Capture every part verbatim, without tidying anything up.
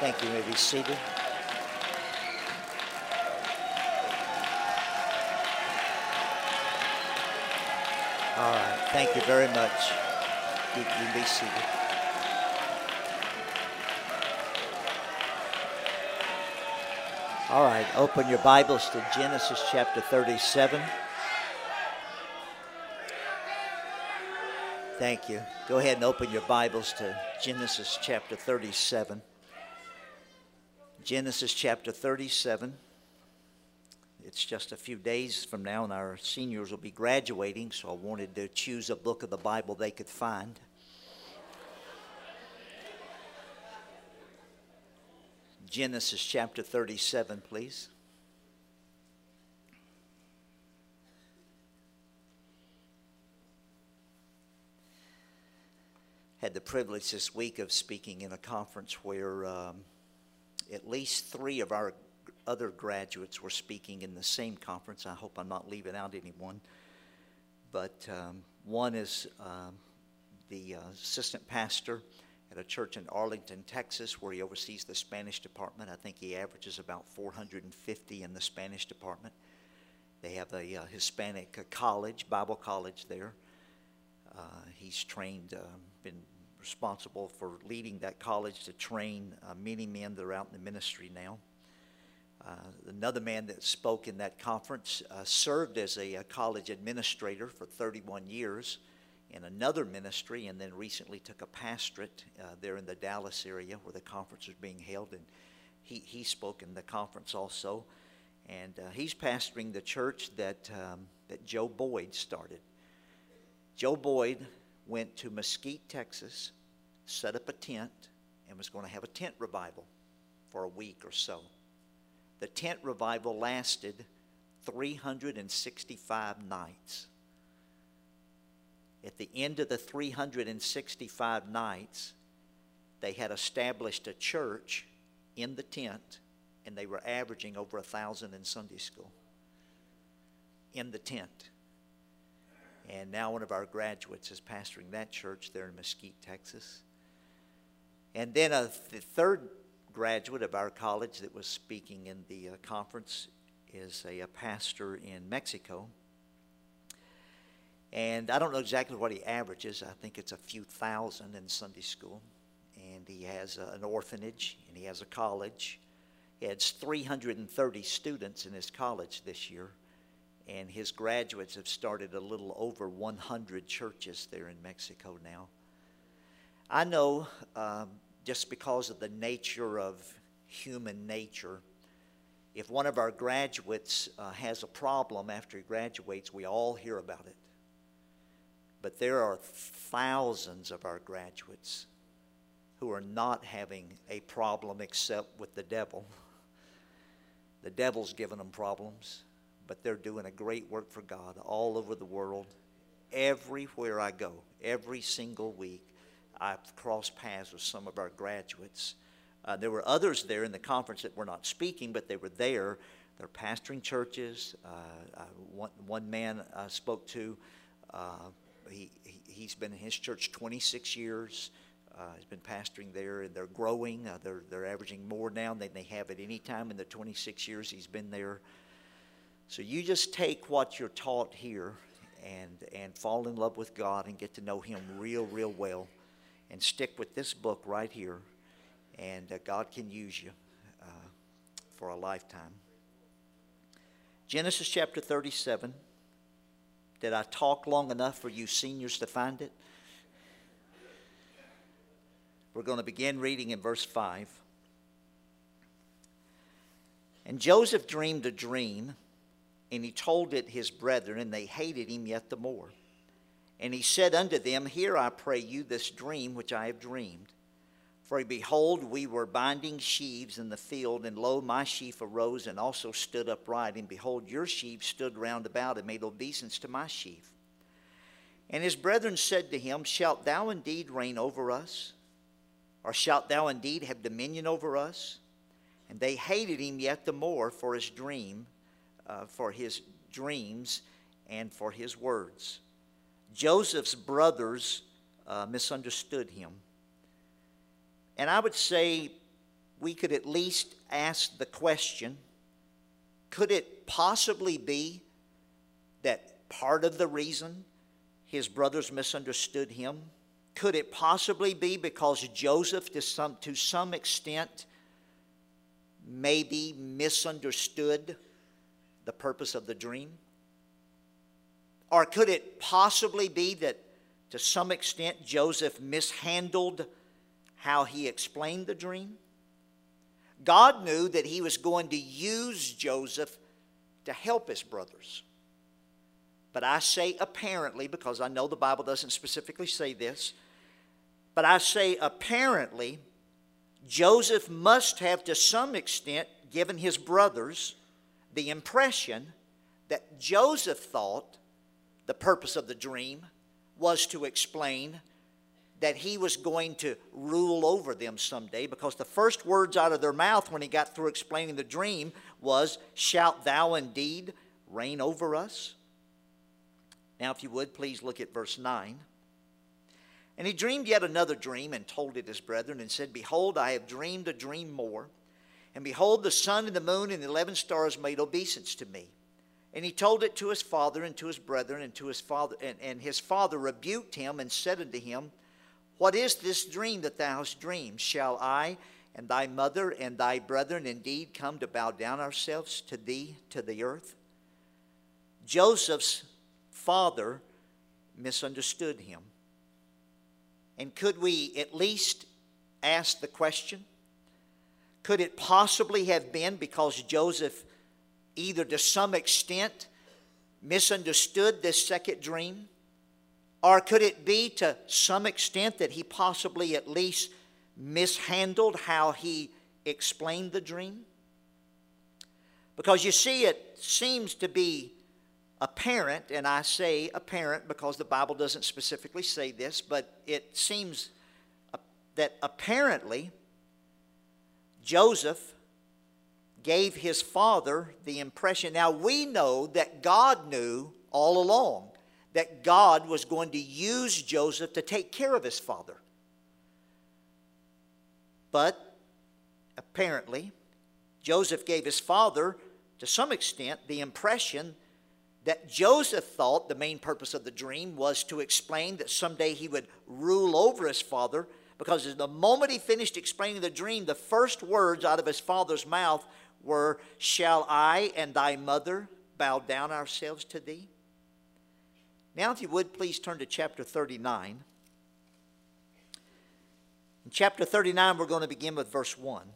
Thank you. You may be seated. All right. Thank you very much. You can be seated. All right. Open your Bibles to Genesis chapter thirty-seven. Thank you. Go ahead and open your Bibles to Genesis chapter thirty-seven. Genesis chapter thirty-seven. It's just a few days from now, and our seniors will be graduating, so I wanted to choose a book of the Bible they could find. Genesis chapter thirty-seven, please. Had the privilege this week of speaking in a conference where um, at least three of our other graduates were speaking in the same conference. I hope I'm not leaving out anyone. But um, one is um, the uh, assistant pastor at a church in Arlington, Texas, where he oversees the Spanish department. I think he averages about four hundred fifty in the Spanish department. They have a uh, Hispanic uh, college, Bible college there. Uh, he's trained, uh, been responsible for leading that college to train uh, many men that are out in the ministry now. Uh, another man that spoke in that conference uh, served as a, a college administrator for thirty-one years in another ministry, and then recently took a pastorate uh, there in the Dallas area where the conference was being held, and he, he spoke in the conference also. And uh, he's pastoring the church that, um, that Joe Boyd started. Joe Boyd went to Mesquite, Texas, set up a tent, and was going to have a tent revival for a week or so. The tent revival lasted three hundred sixty-five nights. At the end of the three hundred sixty-five nights, they had established a church in the tent, and they were averaging over a thousand in Sunday school in the tent. And now one of our graduates is pastoring that church there in Mesquite, Texas. And then a, the third graduate of our college that was speaking in the uh, conference is a, a pastor in Mexico. And I don't know exactly what he averages. I think it's a few thousand in Sunday school. And he has a, an orphanage, and he has a college. He has three hundred thirty students in his college this year. And his graduates have started a little over one hundred churches there in Mexico now. I know um, just because of the nature of human nature, if one of our graduates uh, has a problem after he graduates, we all hear about it. But there are thousands of our graduates who are not having a problem except with the devil. The devil's giving them problems, but they're doing a great work for God all over the world. Everywhere I go, every single week, I've crossed paths with some of our graduates. Uh, there were others there in the conference that were not speaking, but they were there. They're pastoring churches. Uh, uh, one, one man I spoke to, uh, he, he, he's been in his church twenty-six years. Uh, he's been pastoring there, and they're growing. Uh, they're, they're averaging more now than they have at any time in the twenty-six years he's been there. So you just take what you're taught here and, and fall in love with God and get to know Him real, real well. And stick with this book right here, and uh, God can use you uh, for a lifetime. Genesis chapter thirty-seven. Did I talk long enough for you seniors to find it? We're going to begin reading in verse five. And Joseph dreamed a dream, and he told it his brethren, and they hated him yet the more. And he said unto them, Hear, I pray you, this dream which I have dreamed. For behold, we were binding sheaves in the field, and lo, my sheaf arose and also stood upright. And behold, your sheaves stood round about and made obeisance to my sheaf. And his brethren said to him, Shalt thou indeed reign over us? Or shalt thou indeed have dominion over us? And they hated him yet the more for his dream, uh, for his dreams, and for his words. Joseph's brothers uh, misunderstood him. And I would say we could at least ask the question, could it possibly be that part of the reason his brothers misunderstood him, could it possibly be because Joseph, to some, to some extent, maybe misunderstood the purpose of the dream? Or could it possibly be that to some extent Joseph mishandled how he explained the dream? God knew that he was going to use Joseph to help his brothers. But I say apparently, because I know the Bible doesn't specifically say this, but I say apparently, Joseph must have to some extent given his brothers the impression that Joseph thought the purpose of the dream was to explain that he was going to rule over them someday, because the first words out of their mouth when he got through explaining the dream was, "Shalt thou indeed reign over us?" Now, if you would, please look at verse nine. And he dreamed yet another dream and told it his brethren and said, "Behold, I have dreamed a dream more. And behold, the sun and the moon and the eleven stars made obeisance to me." And he told it to his father and to his brethren, and to his father, and, and his father rebuked him and said unto him, "What is this dream that thou hast dreamed? Shall I and thy mother and thy brethren indeed come to bow down ourselves to thee to the earth?" Joseph's father misunderstood him. And could we at least ask the question, could it possibly have been because Joseph either to some extent misunderstood this second dream, or could it be to some extent that he possibly at least mishandled how he explained the dream? Because you see, it seems to be apparent, and I say apparent because the Bible doesn't specifically say this, but it seems that apparently Joseph gave his father the impression. Now we know that God knew all along that God was going to use Joseph to take care of his father. But apparently Joseph gave his father, to some extent, the impression that Joseph thought the main purpose of the dream was to explain that someday he would rule over his father, because the moment he finished explaining the dream, the first words out of his father's mouth were, "Shall I and thy mother bow down ourselves to thee?" Now, if you would, please turn to chapter thirty-nine. In chapter thirty-nine, we're going to begin with verse one.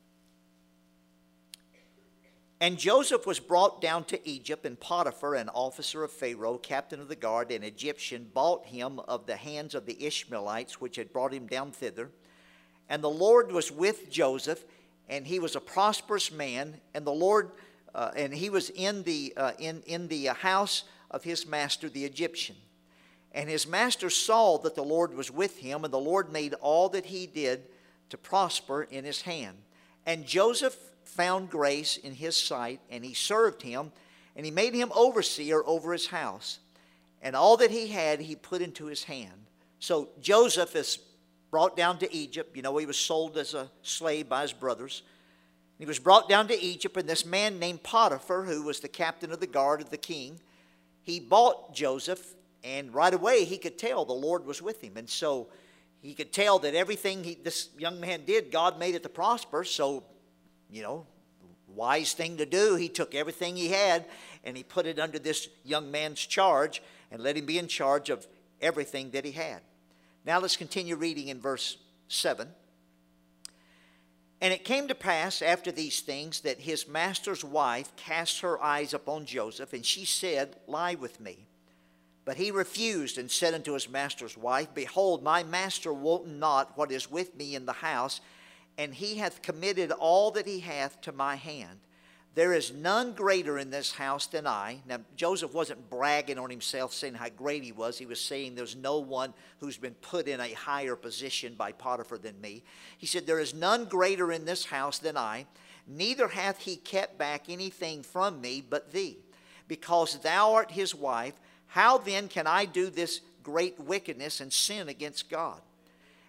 "And Joseph was brought down to Egypt, and Potiphar, an officer of Pharaoh, captain of the guard, an Egyptian, bought him of the hands of the Ishmaelites, which had brought him down thither. And the Lord was with Joseph, and he was a prosperous man, and the Lord, uh, and he was in the uh, in in the house of his master, the Egyptian. And his master saw that the Lord was with him, and the Lord made all that he did to prosper in his hand. And Joseph found grace in his sight, and he served him, and he made him overseer over his house. And all that he had he put into his hand." So Joseph is brought down to Egypt. You know, he was sold as a slave by his brothers. He was brought down to Egypt, and this man named Potiphar, who was the captain of the guard of the king, he bought Joseph, and right away he could tell the Lord was with him. And so he could tell that everything he, this young man did, God made it to prosper. So, you know, wise thing to do, he took everything he had and he put it under this young man's charge and let him be in charge of everything that he had. Now let's continue reading in verse seven. "And it came to pass after these things that his master's wife cast her eyes upon Joseph, and she said, Lie with me. But he refused and said unto his master's wife, Behold, my master wot not what is with me in the house, and he hath committed all that he hath to my hand. There is none greater in this house than I." Now, Joseph wasn't bragging on himself, saying how great he was. He was saying there's no one who's been put in a higher position by Potiphar than me. He said, "There is none greater in this house than I, neither hath he kept back anything from me but thee. Because thou art his wife, how then can I do this great wickedness and sin against God?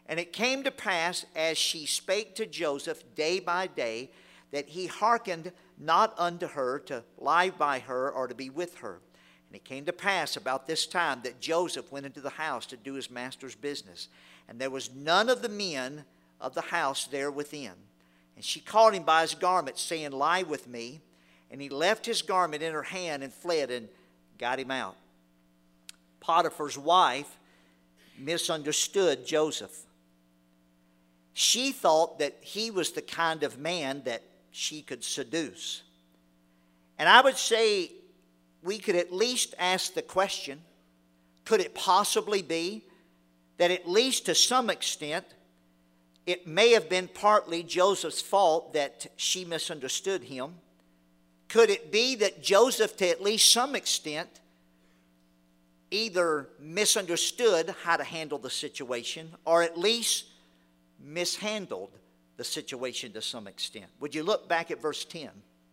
And it came to pass, as she spake to Joseph day by day, that he hearkened not unto her to lie by her or to be with her. And it came to pass about this time that Joseph went into the house to do his master's business. And there was none of the men of the house there within. And she caught him by his garment, saying, Lie with me. And he left his garment in her hand and fled and got him out. Potiphar's wife misunderstood Joseph. She thought that he was the kind of man that she could seduce. And I would say we could at least ask the question, could it possibly be that at least to some extent it may have been partly Joseph's fault that she misunderstood him? Could it be that Joseph, to at least some extent, either misunderstood how to handle the situation or at least mishandled the situation to some extent? Would you look back at verse ten?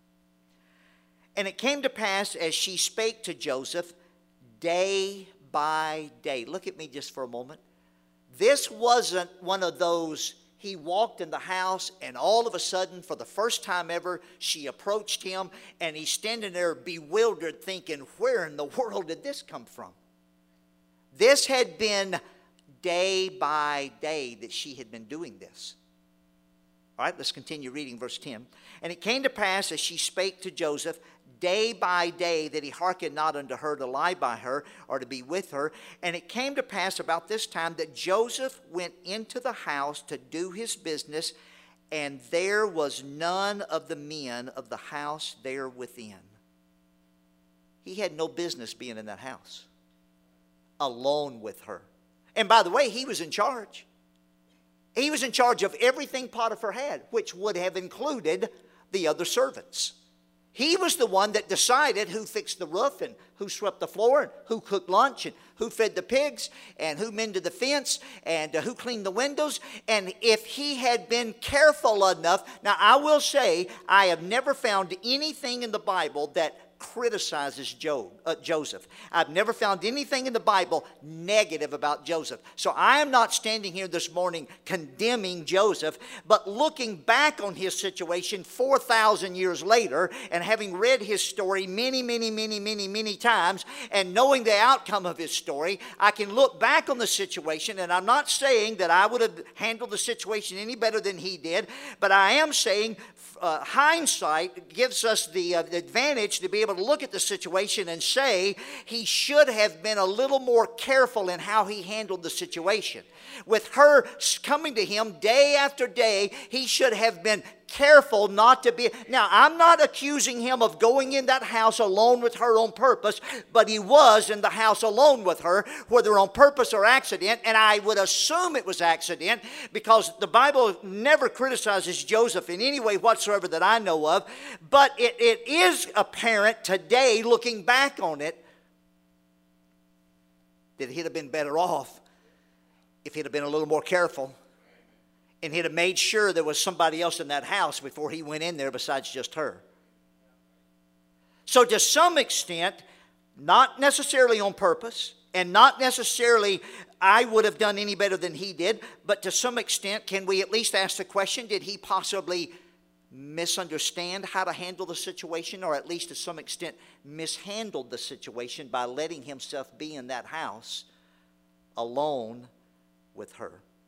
And it came to pass, as she spake to Joseph day by day. Look at me just for a moment. This wasn't one of those, he walked in the house and all of a sudden, for the first time ever, she approached him and he's standing there bewildered thinking, where in the world did this come from? This had been day by day that she had been doing this. All right, let's continue reading verse ten. And it came to pass, as she spake to Joseph day by day, that he hearkened not unto her to lie by her or to be with her. And it came to pass about this time that Joseph went into the house to do his business, and there was none of the men of the house there within. He had no business being in that house, alone with her. And by the way, he was in charge. He was in charge of everything Potiphar had, which would have included the other servants. He was the one that decided who fixed the roof and who swept the floor and who cooked lunch and who fed the pigs and who mended the fence and uh, who cleaned the windows. And if he had been careful enough, now I will say I have never found anything in the Bible that criticizes Job, uh, Joseph. I've never found anything in the Bible negative about Joseph. So I am not standing here this morning condemning Joseph, but looking back on his situation four thousand years later and having read his story many, many, many, many, many times and knowing the outcome of his story, I can look back on the situation, and I'm not saying that I would have handled the situation any better than he did, but I am saying Uh, hindsight gives us the, uh, the advantage to be able to look at the situation and say he should have been a little more careful in how he handled the situation. With her coming to him day after day, he should have been careful not to be. Now, I'm not accusing him of going in that house alone with her on purpose, but he was in the house alone with her, whether on purpose or accident, and I would assume it was accident because the Bible never criticizes Joseph in any way whatsoever that I know of, but it, it is apparent today, looking back on it, that he'd have been better off if he'd have been a little more careful and he'd have made sure there was somebody else in that house before he went in there besides just her. So to some extent, not necessarily on purpose, and not necessarily I would have done any better than he did, but to some extent, can we at least ask the question, did he possibly misunderstand how to handle the situation, or at least to some extent mishandled the situation by letting himself be in that house alone with her?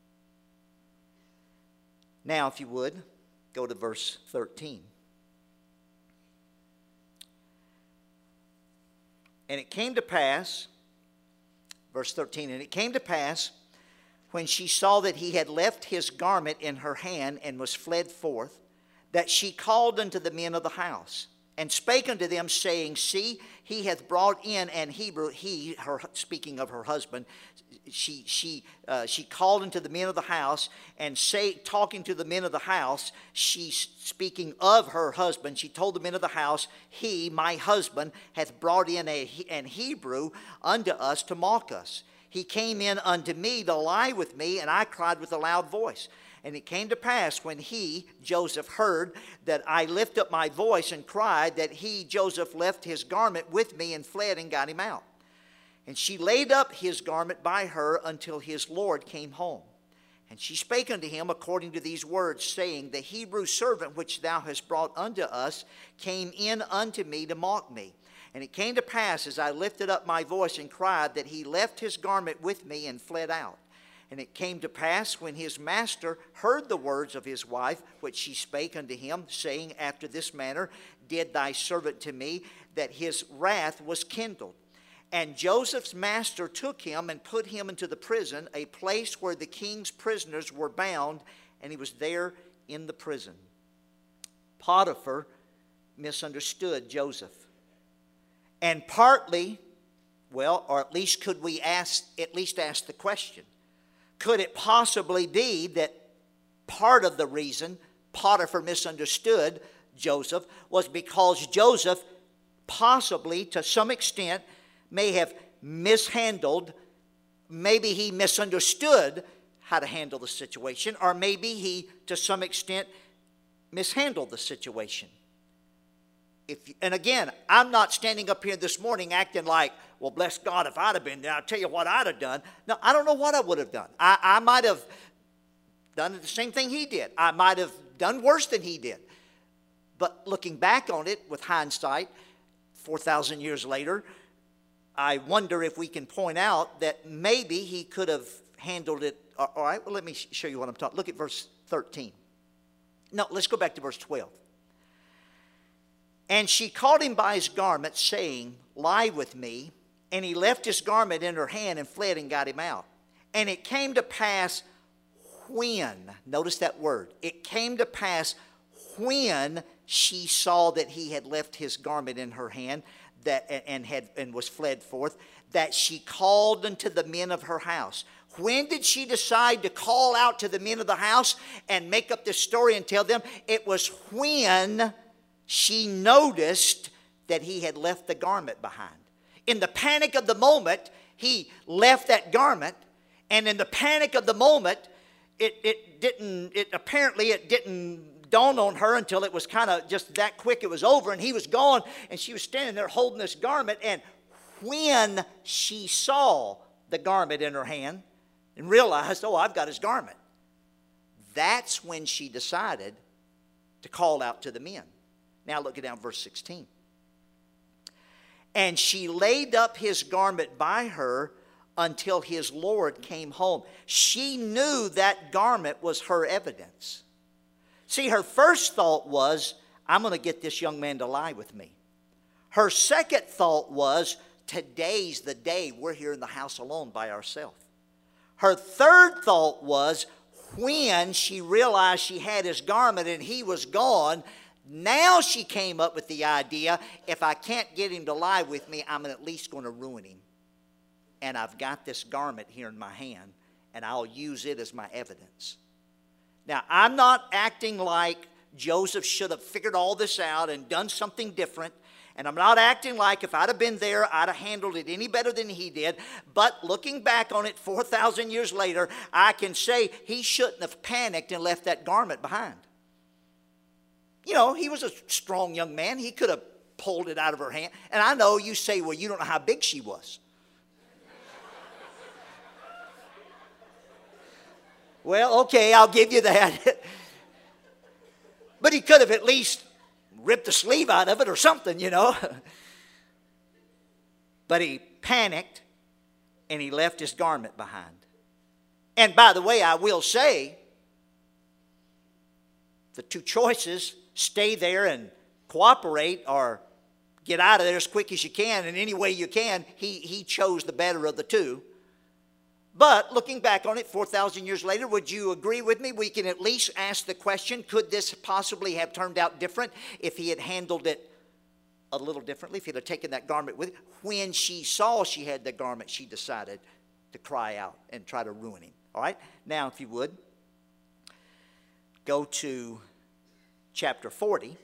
Now, if you would, go to verse thirteen. And it came to pass, verse thirteen, and it came to pass, when she saw that he had left his garment in her hand and was fled forth, that she called unto the men of the house, and spake unto them, saying, See, he hath brought in an Hebrew, he, her, speaking of her husband, she she uh, she called unto the men of the house, and say, talking to the men of the house, she speaking of her husband, she told the men of the house, He, my husband, hath brought in a, an Hebrew unto us to mock us. He came in unto me to lie with me, and I cried with a loud voice. And it came to pass when he, Joseph, heard that I lift up my voice and cried, that he, Joseph, left his garment with me and fled and got him out. And she laid up his garment by her until his Lord came home. And she spake unto him according to these words, saying, The Hebrew servant which thou hast brought unto us came in unto me to mock me. And it came to pass, as I lifted up my voice and cried, that he left his garment with me and fled out. And it came to pass, when his master heard the words of his wife, which she spake unto him, saying, After this manner did thy servant to me, that his wrath was kindled. And Joseph's master took him and put him into the prison, a place where the king's prisoners were bound, and he was there in the prison. Potiphar misunderstood Joseph. And partly, well, or at least could we ask, at least ask the question, could it possibly be that part of the reason Potiphar misunderstood Joseph was because Joseph possibly, to some extent, may have mishandled, maybe he misunderstood how to handle the situation, or maybe he, to some extent, mishandled the situation. If, and again, I'm not standing up here this morning acting like, well, bless God, if I'd have been there, I'll tell you what I'd have done. No, I don't know what I would have done. I, I might have done the same thing he did. I might have done worse than he did. But looking back on it with hindsight, four thousand years later, I wonder if we can point out that maybe he could have handled it. All right, well, let me show you what I'm talking. Look at verse thirteen. No, let's go back to verse twelve. And she caught him by his garment, saying, Lie with me. And he left his garment in her hand and fled and got him out. And it came to pass when, notice that word, it came to pass when she saw that he had left his garment in her hand, that and had and was fled forth, that she called unto the men of her house. When did she decide to call out to the men of the house and make up this story and tell them? It was when she noticed that he had left the garment behind. In the panic of the moment, he left that garment, and in the panic of the moment, it, it didn't, it apparently it didn't dawn on her until it was kind of just that quick, it was over, and he was gone, and she was standing there holding this garment, and when she saw the garment in her hand and realized, oh, I've got his garment, that's when she decided to call out to the men. Now look at down verse sixteen. And she laid up his garment by her until his Lord came home. She knew that garment was her evidence. See, her first thought was, I'm going to get this young man to lie with me. Her second thought was, today's the day we're here in the house alone by ourselves. Her third thought was, when she realized she had his garment and he was gone, now she came up with the idea, if I can't get him to lie with me, I'm at least going to ruin him. And I've got this garment here in my hand, and I'll use it as my evidence. Now, I'm not acting like Joseph should have figured all this out and done something different. And I'm not acting like if I'd have been there, I'd have handled it any better than he did. But looking back on it four thousand years later, I can say he shouldn't have panicked and left that garment behind. You know, he was a strong young man. He could have pulled it out of her hand. And I know you say, well, you don't know how big she was. Well, okay, I'll give you that. But he could have at least ripped the sleeve out of it or something, you know. But he panicked and he left his garment behind. And by the way, I will say, the two choices, stay there and cooperate or get out of there as quick as you can in any way you can, he, he chose the better of the two. But looking back on it four thousand years later, would you agree with me? We can at least ask the question, could this possibly have turned out different if he had handled it a little differently, if he had taken that garment with him? When she saw she had the garment, she decided to cry out and try to ruin him. All right? Now, if you would, go to chapter forty.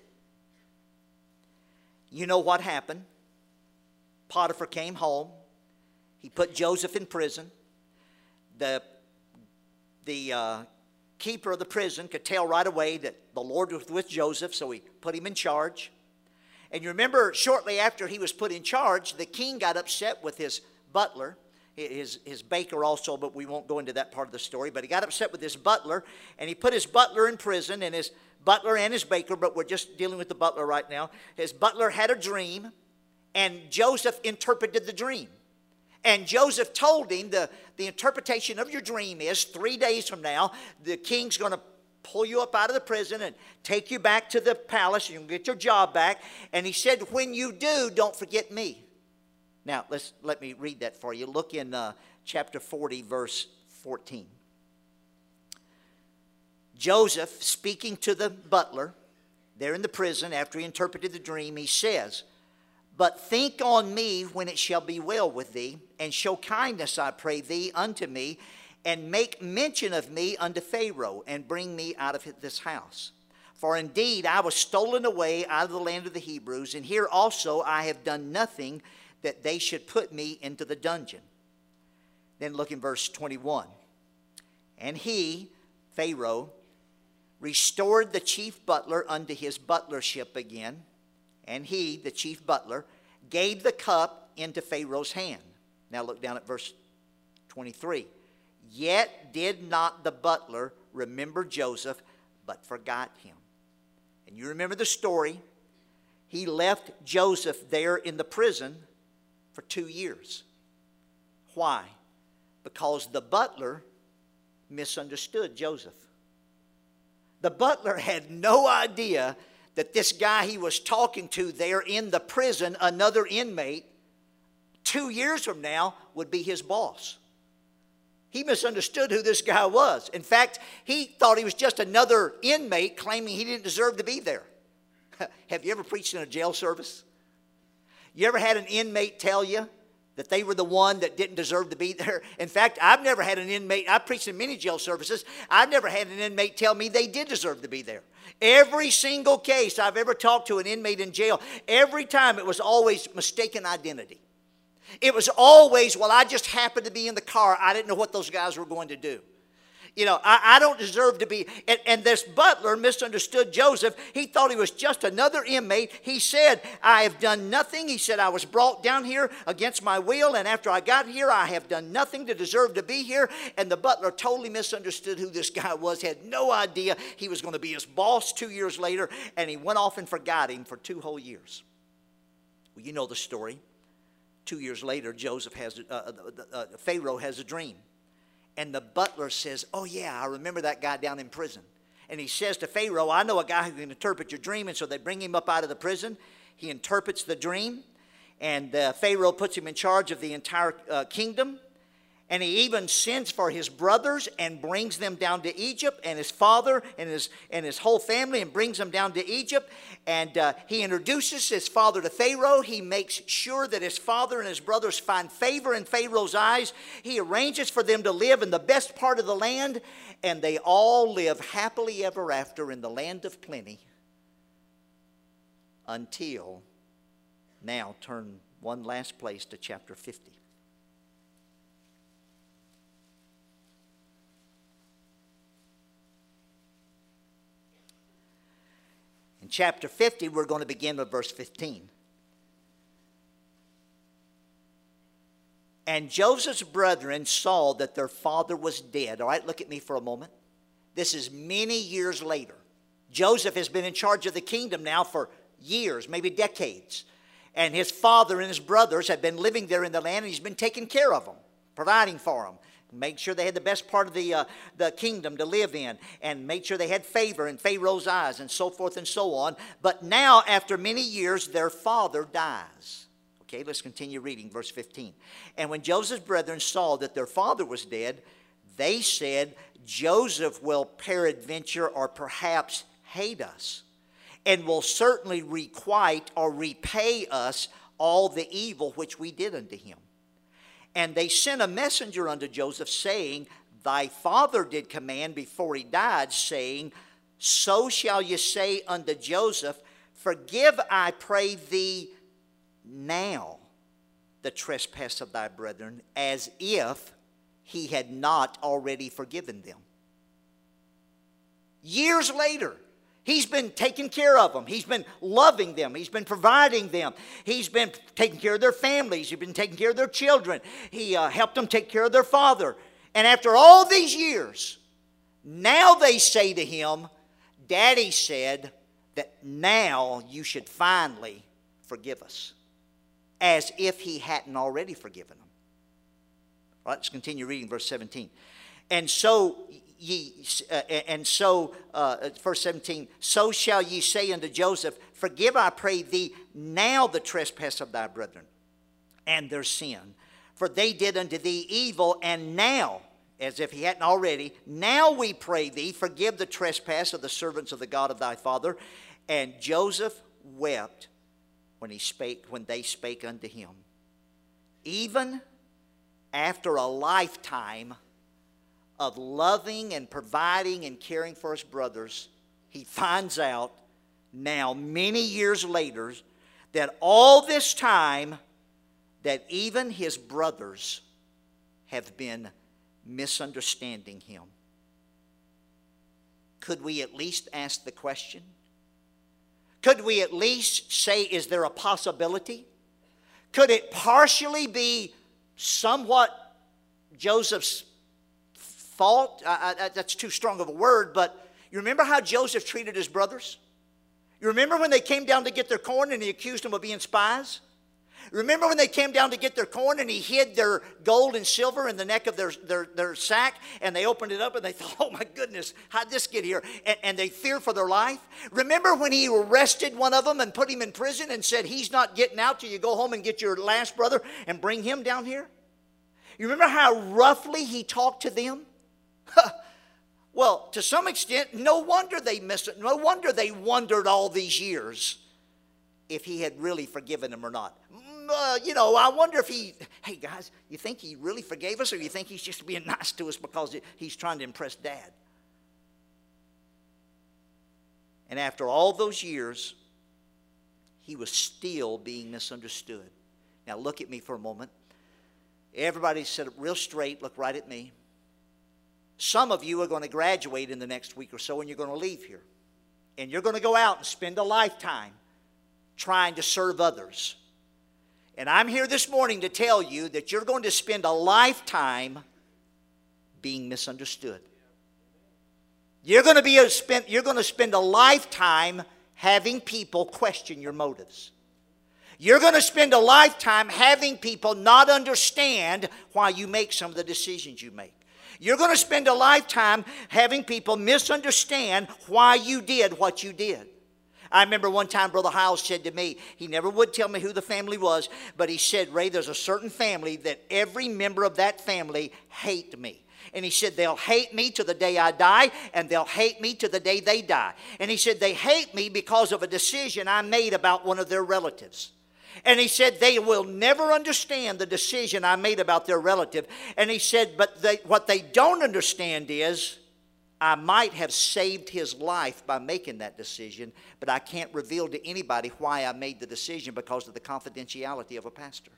You know what happened. Potiphar came home. He put Joseph in prison. The, the uh, keeper of the prison could tell right away that the Lord was with Joseph, so he put him in charge. And you remember, shortly after he was put in charge, the king got upset with his butler. his, his baker also, but we won't go into that part of the story. But he got upset with his butler, and he put his butler in prison, and his butler and his baker, but we're just dealing with the butler right now. His butler had a dream, and Joseph interpreted the dream. And Joseph told him the, the interpretation of your dream is three days from now, the king's going to pull you up out of the prison and take you back to the palace, and you'll get your job back. And he said, when you do, don't forget me. Now, let's, let me read that for you. Look in uh, chapter forty, verse fourteen. Joseph, speaking to the butler, there in the prison, after he interpreted the dream, he says, but think on me when it shall be well with thee, and show kindness, I pray thee, unto me, and make mention of me unto Pharaoh, and bring me out of this house. For indeed I was stolen away out of the land of the Hebrews, and here also I have done nothing that they should put me into the dungeon. Then look in verse twenty-one. And he, Pharaoh, restored the chief butler unto his butlership again, and he, the chief butler, gave the cup into Pharaoh's hand. Now look down at verse twenty-three. Yet did not the butler remember Joseph, but forgot him. And you remember the story. He left Joseph there in the prison for two years. Why? Because the butler misunderstood Joseph. The butler had no idea that this guy he was talking to there in the prison, another inmate, two years from now would be his boss. He misunderstood who this guy was. In fact, he thought he was just another inmate claiming he didn't deserve to be there. Have you ever preached in a jail service? You ever had an inmate tell you that they were the one that didn't deserve to be there? In fact, I've never had an inmate, I've preached in many jail services, I've never had an inmate tell me they did deserve to be there. Every single case I've ever talked to an inmate in jail, every time it was always mistaken identity. It was always, well, I just happened to be in the car. I didn't know what those guys were going to do. You know, I, I don't deserve to be. And, and this butler misunderstood Joseph. He thought he was just another inmate. He said, I have done nothing. He said, I was brought down here against my will. And after I got here, I have done nothing to deserve to be here. And the butler totally misunderstood who this guy was. Had no idea he was going to be his boss two years later. And he went off and forgot him for two whole years. Well, you know the story. Two years later, Joseph has, uh, uh, uh, Pharaoh has a dream. And the butler says, oh yeah, I remember that guy down in prison. And he says to Pharaoh, I know a guy who can interpret your dream. And so they bring him up out of the prison. He interprets the dream. And uh, Pharaoh puts him in charge of the entire uh, kingdom. And he even sends for his brothers and brings them down to Egypt, and his father and his, and his whole family, and brings them down to Egypt. And uh, he introduces his father to Pharaoh. He makes sure that his father and his brothers find favor in Pharaoh's eyes. He arranges for them to live in the best part of the land, and they all live happily ever after in the land of plenty until now. Turn one last place to chapter fifty. In chapter fifty, we're going to begin with verse fifteen. And Joseph's brethren saw that their father was dead. All right, look at me for a moment. This is many years later. Joseph has been in charge of the kingdom now for years, maybe decades. And his father and his brothers have been living there in the land, and he's been taking care of them, providing for them. Made sure they had the best part of the, uh, the kingdom to live in, and made sure they had favor in Pharaoh's eyes, and so forth and so on. But now, after many years, their father dies. Okay, let's continue reading verse fifteen. And when Joseph's brethren saw that their father was dead, they said, Joseph will peradventure or perhaps hate us, and will certainly requite or repay us all the evil which we did unto him. And they sent a messenger unto Joseph, saying, Thy father did command before he died, saying, So shall you say unto Joseph, Forgive, I pray thee, now the trespass of thy brethren, as if he had not already forgiven them. Years later, He's been taking care of them. He's been loving them. He's been providing them. He's been taking care of their families. He's been taking care of their children. He uh, helped them take care of their father. And after all these years, now they say to him, Daddy said that now you should finally forgive us. As if he hadn't already forgiven them. All right, let's continue reading verse seventeen. And so ye, uh, and so, uh, verse seventeen, so shall ye say unto Joseph, forgive, I pray thee, now the trespass of thy brethren, and their sin. For they did unto thee evil, and now, as if he hadn't already, now we pray thee, forgive the trespass of the servants of the God of thy father. And Joseph wept when he spake, when they spake unto him. Even after a lifetime of loving and providing and caring for his brothers, he finds out now, many years later, that all this time, that even his brothers have been misunderstanding him. Could we at least ask the question? Could we at least say, is there a possibility? Could it partially be somewhat Joseph's fault? I, I, that's too strong of a word, but you remember how Joseph treated his brothers? You remember when they came down to get their corn and he accused them of being spies? Remember when they came down to get their corn and he hid their gold and silver in the neck of their, their, their sack, and they opened it up and they thought, oh my goodness, how'd this get here? And, and they feared for their life. Remember when he arrested one of them and put him in prison and said, he's not getting out till you go home and get your last brother and bring him down here? You remember how roughly he talked to them? Well, to some extent, no wonder they missed it. No wonder they wondered all these years if he had really forgiven them or not. Uh, you know, I wonder if he, hey guys, you think he really forgave us, or you think he's just being nice to us because he's trying to impress Dad? And after all those years, he was still being misunderstood. Now look at me for a moment. Everybody sit up real straight, look right at me. Some of you are going to graduate in the next week or so, and you're going to leave here. And you're going to go out and spend a lifetime trying to serve others. And I'm here this morning to tell you that you're going to spend a lifetime being misunderstood. You're going to be a spend, you're going to spend a lifetime having people question your motives. You're going to spend a lifetime having people not understand why you make some of the decisions you make. You're going to spend a lifetime having people misunderstand why you did what you did. I remember one time Brother Hiles said to me, he never would tell me who the family was, but he said, Ray, there's a certain family that every member of that family hate me. And he said, they'll hate me to the day I die, and they'll hate me to the day they die. And he said, they hate me because of a decision I made about one of their relatives. And he said, they will never understand the decision I made about their relative. And he said, but they, what they don't understand is, I might have saved his life by making that decision, but I can't reveal to anybody why I made the decision because of the confidentiality of a pastor.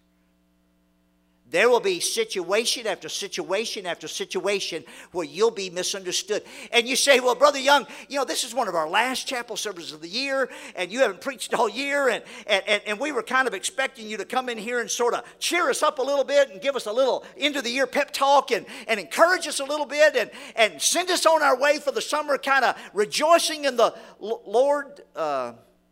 There will be situation after situation after situation where you'll be misunderstood. And you say, well, Brother Young, you know, this is one of our last chapel services of the year, and you haven't preached all year, and, and, and we were kind of expecting you to come in here and sort of cheer us up a little bit and give us a little end-of-the-year pep talk and, and encourage us a little bit and, and send us on our way for the summer, kind of rejoicing in the Lord. Uh,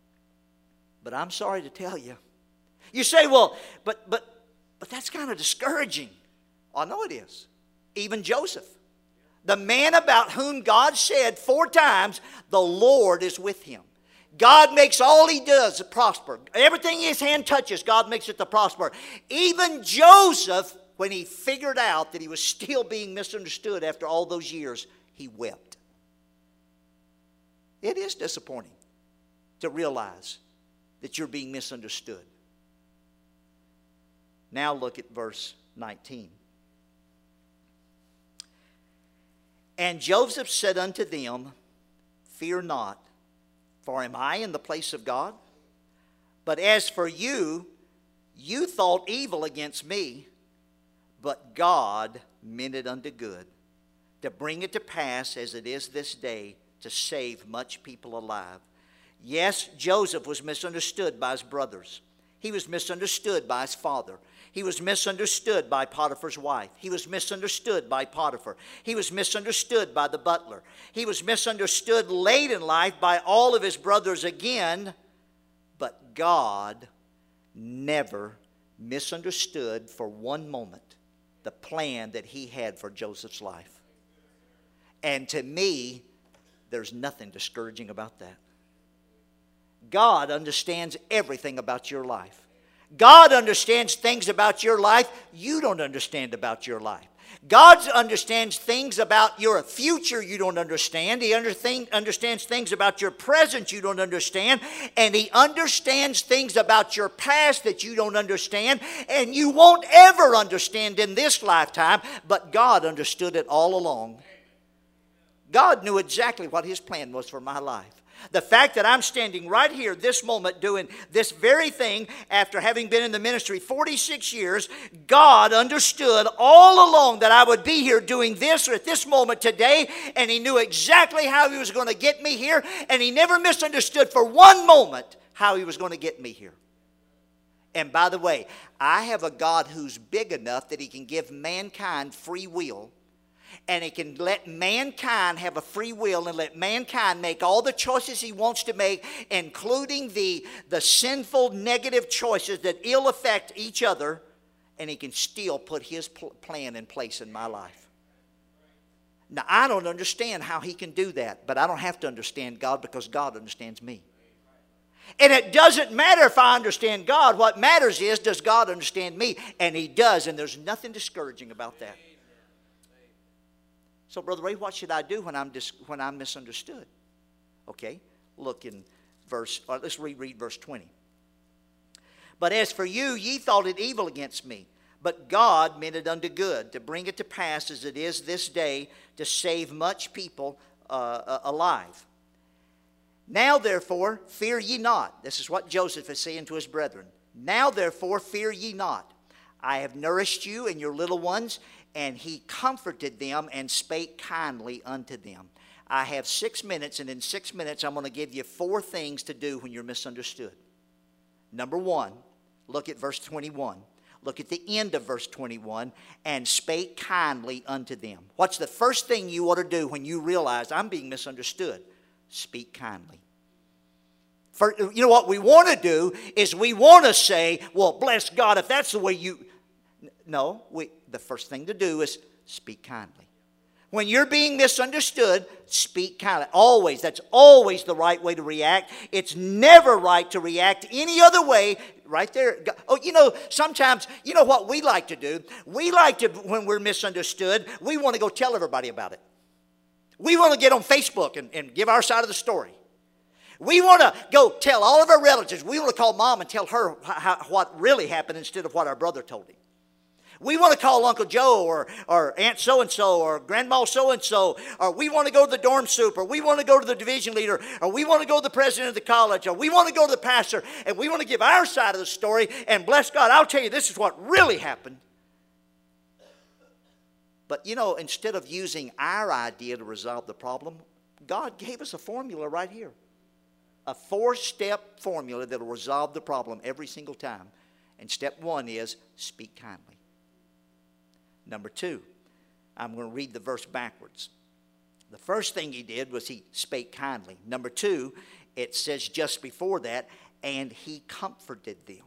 but I'm sorry to tell you. You say, well, but but. But that's kind of discouraging. I know it is. Even Joseph, the man about whom God said four times, the Lord is with him. God makes all he does to prosper. Everything his hand touches, God makes it to prosper. Even Joseph, when he figured out that he was still being misunderstood after all those years, he wept. It is disappointing to realize that you're being misunderstood. Now look at verse nineteen. And Joseph said unto them, fear not, for am I in the place of God? But as for you, you thought evil against me, but God meant it unto good, to bring it to pass as it is this day, to save much people alive. Yes, Joseph was misunderstood by his brothers. He was misunderstood by his father. He was misunderstood by Potiphar's wife. He was misunderstood by Potiphar. He was misunderstood by the butler. He was misunderstood late in life by all of his brothers again. But God never misunderstood for one moment the plan that he had for Joseph's life. And to me, there's nothing discouraging about that. God understands everything about your life. God understands things about your life you don't understand about your life. God understands things about your future you don't understand. He understands things about your present you don't understand. And He understands things about your past that you don't understand. And you won't ever understand in this lifetime. But God understood it all along. God knew exactly what His plan was for my life. The fact that I'm standing right here this moment doing this very thing after having been in the ministry forty-six years, God understood all along that I would be here doing this or at this moment today, and He knew exactly how He was going to get me here, and He never misunderstood for one moment how He was going to get me here. And by the way, I have a God who's big enough that He can give mankind free will. And He can let mankind have a free will and let mankind make all the choices He wants to make, including the, the sinful, negative choices that ill affect each other, and He can still put His pl- plan in place in my life. Now, I don't understand how He can do that, but I don't have to understand God because God understands me. And it doesn't matter if I understand God. What matters is, does God understand me? And He does, and there's nothing discouraging about that. So, Brother Ray, what should I do when I'm dis- when I'm misunderstood? Okay, look in verse, or let's reread verse twenty. But as for you, ye thought it evil against me, but God meant it unto good, to bring it to pass as it is this day, to save much people uh, alive. Now, therefore, fear ye not. This is what Joseph is saying to his brethren. Now, therefore, fear ye not. I have nourished you and your little ones. And he comforted them and spake kindly unto them. I have six minutes, and in six minutes I'm going to give you four things to do when you're misunderstood. Number one, look at verse twenty-one. Look at the end of verse twenty-one. And spake kindly unto them. What's the first thing you ought to do when you realize I'm being misunderstood? Speak kindly. For, you know what we want to do is we want to say, well, bless God, if that's the way you... No, we, the first thing to do is speak kindly. When you're being misunderstood, speak kindly. Always, that's always the right way to react. It's never right to react any other way. Right there. Oh, you know, sometimes, you know what we like to do? We like to, when we're misunderstood, we want to go tell everybody about it. We want to get on Facebook and, and give our side of the story. We want to go tell all of our relatives. We want to call Mom and tell her how, what really happened instead of what our brother told him. We want to call Uncle Joe or, or Aunt so-and-so or Grandma so-and-so, or we want to go to the dorm soup, or we want to go to the division leader, or we want to go to the president of the college, or we want to go to the pastor, and we want to give our side of the story, and bless God, I'll tell you, this is what really happened. But, you know, instead of using our idea to resolve the problem, God gave us a formula right here. A four-step formula that will resolve the problem every single time. And step one is speak kindly. Number two, I'm going to read the verse backwards. The first thing he did was he spake kindly. Number two, it says just before that, and he comforted them.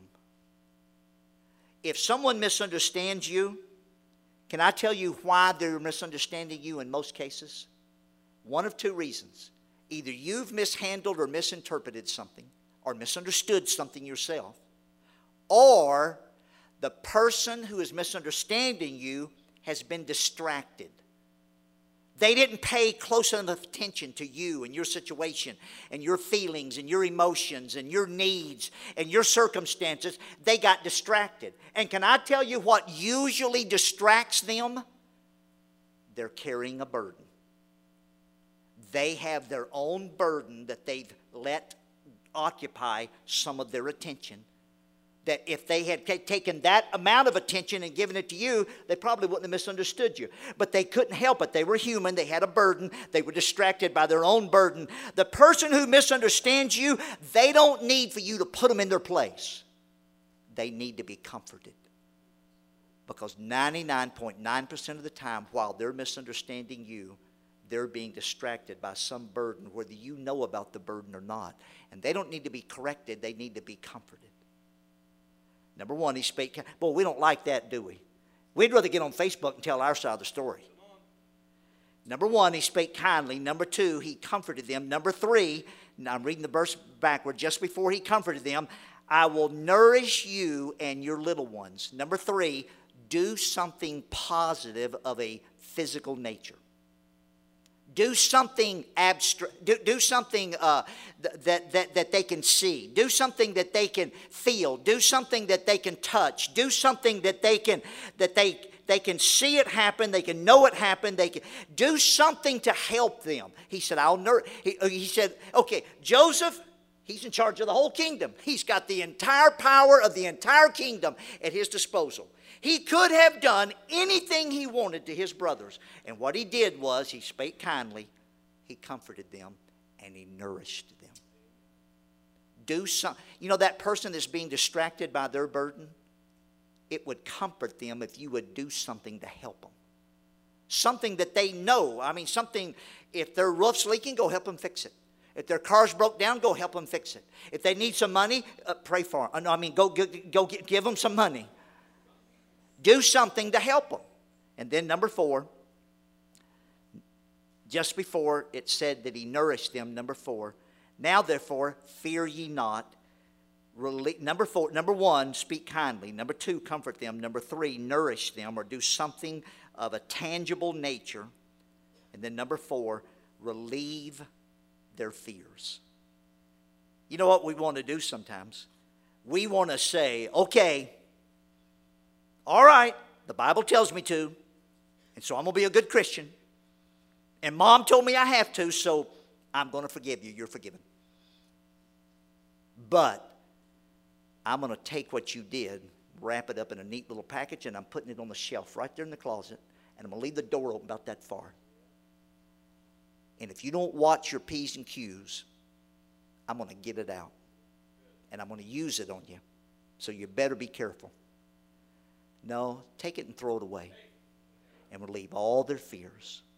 If someone misunderstands you, can I tell you why they're misunderstanding you in most cases? One of two reasons. Either you've mishandled or misinterpreted something, or misunderstood something yourself, or the person who is misunderstanding you has been distracted. They didn't pay close enough attention to you and your situation and your feelings and your emotions and your needs and your circumstances. They got distracted. And can I tell you what usually distracts them? They're carrying a burden. They have their own burden that they've let occupy some of their attention. that if they had t- taken that amount of attention and given it to you, they probably wouldn't have misunderstood you. But they couldn't help it. They were human. They had a burden. They were distracted by their own burden. The person who misunderstands you, they don't need for you to put them in their place. They need to be comforted. Because ninety-nine point nine percent of the time, while they're misunderstanding you, they're being distracted by some burden, whether you know about the burden or not. And they don't need to be corrected. They need to be comforted. Number one, he spake. Boy, we don't like that, do we? We'd rather get on Facebook and tell our side of the story. Number one, he spake kindly. Number two, he comforted them. Number three, now I'm reading the verse backward, just before he comforted them, I will nourish you and your little ones. Number three, do something positive of a physical nature. Do something abstract. Do, do something uh, that, that, that they can see. Do something that they can feel. Do something that they can touch. Do something that they can that they they can see it happen. They can know it happened. They can do something to help them. He said, "I'll nourish." He, he said, "Okay, Joseph. He's in charge of the whole kingdom. He's got the entire power of the entire kingdom at his disposal. He could have done anything he wanted to his brothers. And what he did was he spake kindly, he comforted them, and he nourished them." Do some, you know, that person that's being distracted by their burden, it would comfort them if you would do something to help them. Something that they know. I mean, something, if their roof's leaking, go help them fix it. If their car's broke down, go help them fix it. If they need some money, uh, pray for them. I mean, go, go, go give them some money. Do something to help them. And then number four, just before it said that he nourished them, number four, now therefore fear ye not. Rele- number four, number one, speak kindly. Number two, comfort them. Number three, nourish them or do something of a tangible nature. And then number four, relieve their fears. You know what we want to do sometimes? We want to say, okay, all right, the Bible tells me to, and so I'm going to be a good Christian. And Mom told me I have to, so I'm going to forgive you. You're forgiven. But I'm going to take what you did, wrap it up in a neat little package, and I'm putting it on the shelf right there in the closet, and I'm going to leave the door open about that far. And if you don't watch your P's and Q's, I'm going to get it out. And I'm going to use it on you. So you better be careful. No, take it and throw it away. And relieve all their fears.